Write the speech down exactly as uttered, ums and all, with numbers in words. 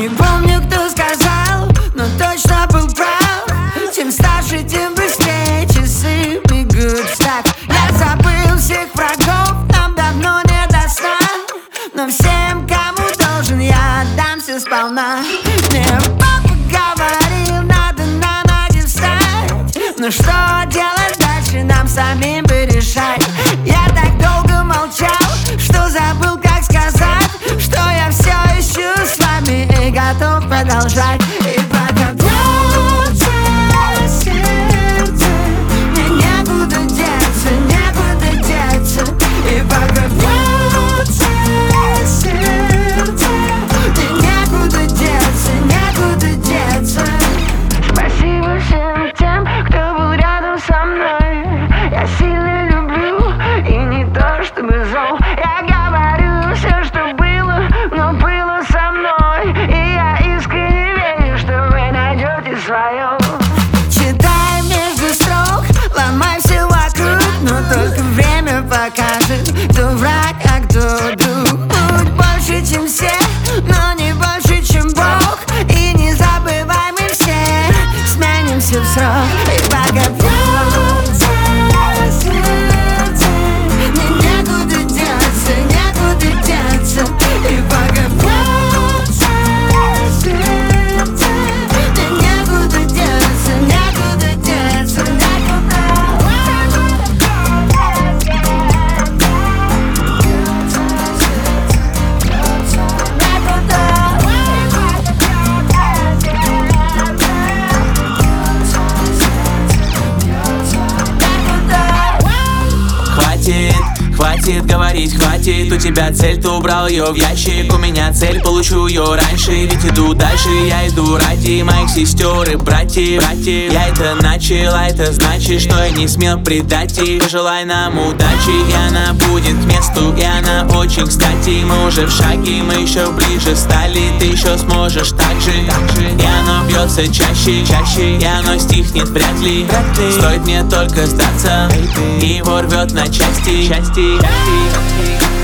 Не помню, кто сказал, но точно был прав. Чем старше, тем быстрее часы бегут встать. Я забыл всех врагов, нам давно не до сна. Но всем, кому должен, я отдам все сполна. Мне папа говорил, надо на ноги встать. Но что делать дальше, нам самим порешать. Я так долго молчал, что забыл, как сказать, что я все ищу с вами и готов продолжать. И пока бьется сердце, мне некуда деться, некуда деться. И пока бьется сердце, мне некуда деться, некуда деться. Спасибо всем тем, кто был рядом со мной. Я сильно люблю и не то чтобы зол. Я говорю все, что было, но было со мной. И я искренне верю, что вы найдете свое. Читай между строк, ломай все вокруг, но только время покажет, кто враг, а кто друг. Будь больше, чем все, но не больше, чем Бог. И не забывай, мы все сменимся в срок. И пока бьется сердце, мне некуда деться, некуда деться. И пока бьется сердце, мне некуда деться, некуда деться, некуда. Хватит, хватит говорить, хватит. У тебя цель, ты убрал ее в ящик. У меня цель, получу ее раньше. Ведь иду дальше, я иду ради моих сестер и братьев, братьев. Я это начал, а это значит, что я не смел предать их. Пожелай нам удачи, и она будет к месту, и она очень кстати. Мы уже в шаге, мы еще ближе стали. Ты еще сможешь так же, и оно бьется чаще, чаще. И оно стихнет вряд ли, стоит мне только сдаться, и его рвет на части, части, части.